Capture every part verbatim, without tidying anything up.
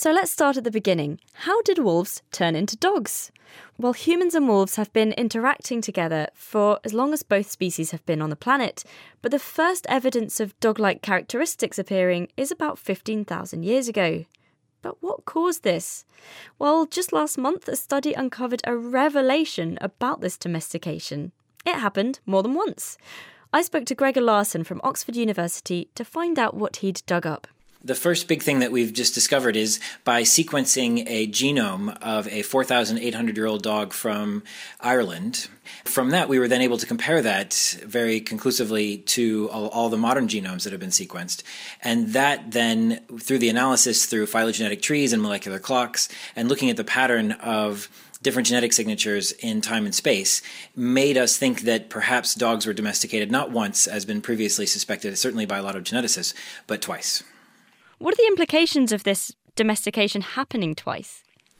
So let's start at the beginning. How did wolves turn into dogs? Well, humans and wolves have been interacting together for as long as both species have been on the planet, but the first evidence of dog-like characteristics appearing is about fifteen thousand years ago. But what caused this? Well, just last month, a study uncovered a revelation about this domestication. It happened more than once. I spoke to Gregor Larson from Oxford University to find out what he'd dug up. The first big thing that we've just discovered is by sequencing a genome of a four thousand eight hundred year old dog from Ireland. From that, we were then able to compare that very conclusively to all, all the modern genomes that have been sequenced. And that then, through the analysis through phylogenetic trees and molecular clocks, and looking at the pattern of different genetic signatures in time and space, made us think that perhaps dogs were domesticated not once, as been previously suspected, certainly by a lot of geneticists, but twice. What are the implications of this domestication happening twice?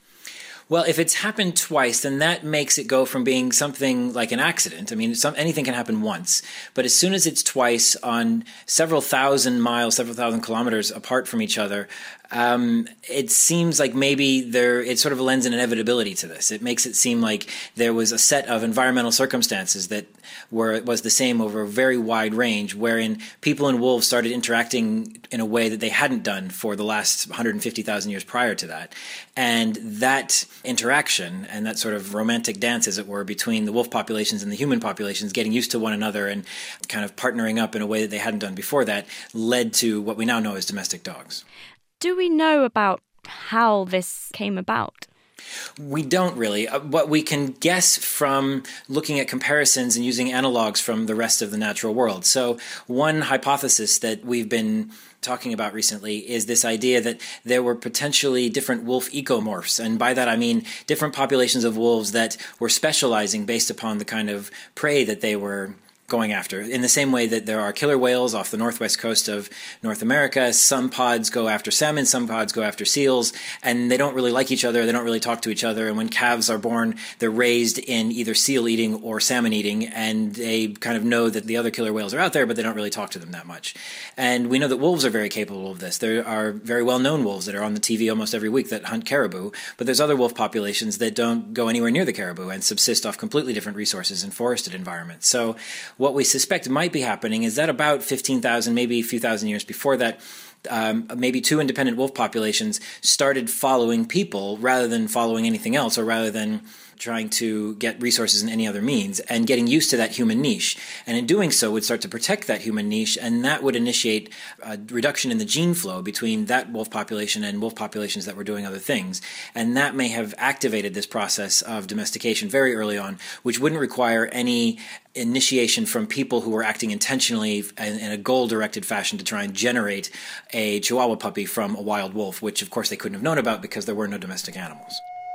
Well, if it's happened twice, then that makes it go from being something like an accident. I mean, some, anything can happen once. But as soon as it's twice on several thousand miles, several thousand kilometers apart from each other, um, it seems like maybe there it sort of lends an inevitability to this. It makes it seem like there was a set of environmental circumstances that were was the same over a very wide range, wherein people and wolves started interacting in a way that they hadn't done for the last one hundred fifty thousand years prior to that. And that interaction and that sort of romantic dance, as it were, between the wolf populations and the human populations, getting used to one another and kind of partnering up in a way that they hadn't done before that, led to what we now know as domestic dogs. Do we know about how this came about? We don't really. Uh, what we can guess from looking at comparisons and using analogs from the rest of the natural world. So one hypothesis that we've been talking about recently is this idea that there were potentially different wolf ecomorphs. And by that I mean different populations of wolves that were specializing based upon the kind of prey that they were going after. In the same way that there are killer whales off the northwest coast of North America, some pods go after salmon, some pods go after seals, and they don't really like each other, they don't really talk to each other, and when calves are born, they're raised in either seal eating or salmon eating, and they kind of know that the other killer whales are out there, but they don't really talk to them that much. And we know that wolves are very capable of this. There are very well-known wolves that are on the T V almost every week that hunt caribou, but there's other wolf populations that don't go anywhere near the caribou and subsist off completely different resources in forested environments. So what we suspect might be happening is that about fifteen thousand, maybe a few thousand years before that, um, maybe two independent wolf populations started following people rather than following anything else, or rather than trying to get resources in any other means, and getting used to that human niche. And in doing so would start to protect that human niche, and that would initiate a reduction in the gene flow between that wolf population and wolf populations that were doing other things. And that may have activated this process of domestication very early on, which wouldn't require any initiation from people who were acting intentionally in, in a goal-directed fashion to try and generate a Chihuahua puppy from a wild wolf, which of course they couldn't have known about because there were no domestic animals.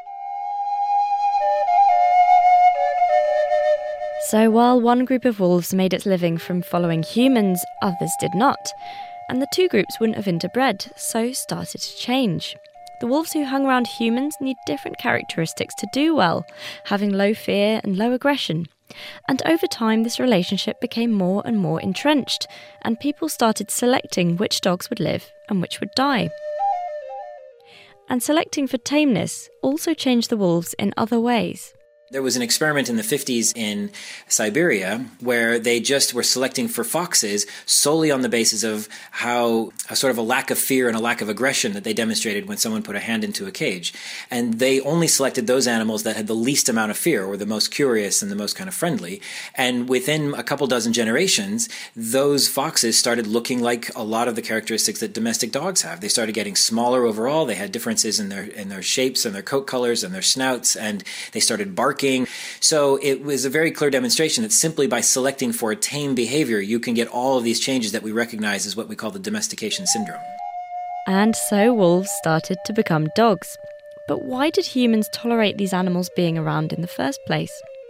So while one group of wolves made its living from following humans, others did not. And the two groups wouldn't have interbred, so started to change. The wolves who hung around humans need different characteristics to do well, having low fear and low aggression. And over time, this relationship became more and more entrenched, and people started selecting which dogs would live and which would die. And selecting for tameness also changed the wolves in other ways. There was an experiment in the fifties in Siberia where they just were selecting for foxes solely on the basis of how a sort of a lack of fear and a lack of aggression that they demonstrated when someone put a hand into a cage. And they only selected those animals that had the least amount of fear, or the most curious and the most kind of friendly. And within a couple dozen generations, those foxes started looking like a lot of the characteristics that domestic dogs have. They started getting smaller overall. They had differences in their in their shapes and their coat colors and their snouts, and they started barking. So it was a very clear demonstration that simply by selecting for a tame behavior, you can get all of these changes that we recognize as what we call the domestication syndrome. And so wolves started to become dogs. But why did humans tolerate these animals being around in the first place?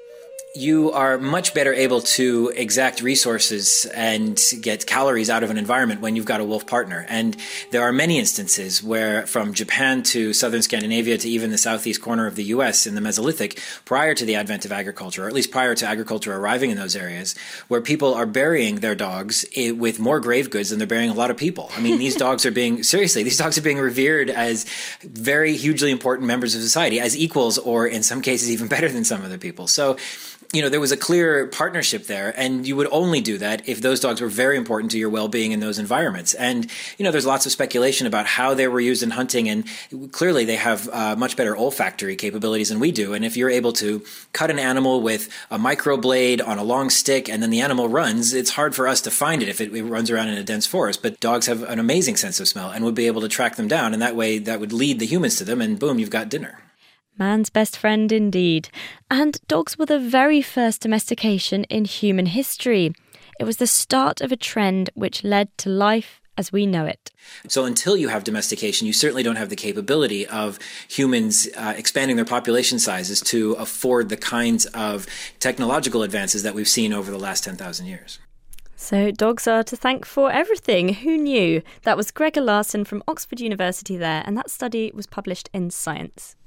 you are much better able to exact resources and get calories out of an environment when you've got a wolf partner. And there are many instances where, from Japan to southern Scandinavia to even the southeast corner of the U S in the Mesolithic, prior to the advent of agriculture, or at least prior to agriculture arriving in those areas, where people are burying their dogs with more grave goods than they're burying a lot of people. I mean, these dogs are being, seriously, these dogs are being revered as very hugely important members of society, as equals, or in some cases even better than some other people. So, you know, there was a clear partnership there, and you would only do that if those dogs were very important to your well-being in those environments. And, you know, there's lots of speculation about how they were used in hunting, and clearly they have uh, much better olfactory capabilities than we do. And if you're able to cut an animal with a microblade on a long stick and then the animal runs, it's hard for us to find it if it, it runs around in a dense forest. But dogs have an amazing sense of smell and would be able to track them down, and that way that would lead the humans to them, and boom, you've got dinner. Man's best friend indeed. And dogs were the very first domestication in human history. It was the start of a trend which led to life as we know it. So until you have domestication, you certainly don't have the capability of humans uh, expanding their population sizes to afford the kinds of technological advances that we've seen over the last ten thousand years. So dogs are to thank for everything. Who knew? That was Gregor Larson from Oxford University there, and that study was published in Science.